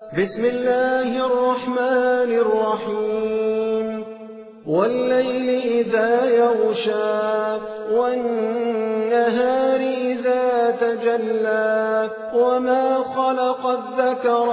بسم الله الرحمن الرحيم والليل إذا يغشى والنهار إذا تجلى وما خلق الذكر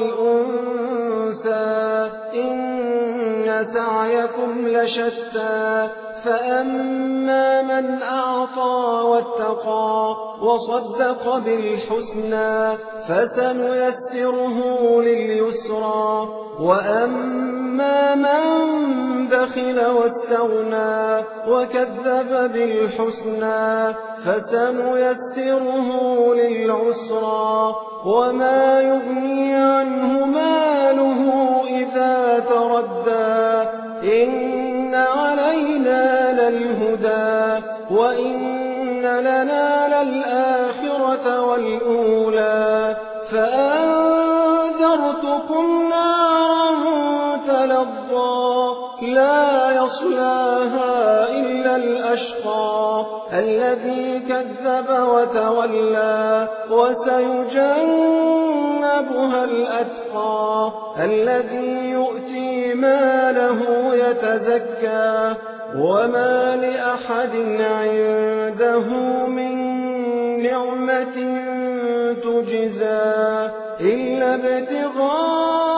والأنثى إن سعيكم لشتى فأما من أعطى واتقى وصدق بالحسنى فسنيسره لليسرى وأما من بخل واستغنى وكذب بالحسنى فسنيسره للعسرى وما يغني عنه ماله إذا تردى إن علينا للهدى وإن لنا للآخرة والأولى فأنذرتكم نارا تلظى لا يصلاها إلا الأشقى الذي كذب وتولى وسيجنبها الأتقى الذي يؤتي ماله يتزكى وما لأحد عنده من نعمة تجزى إلا ابتغاء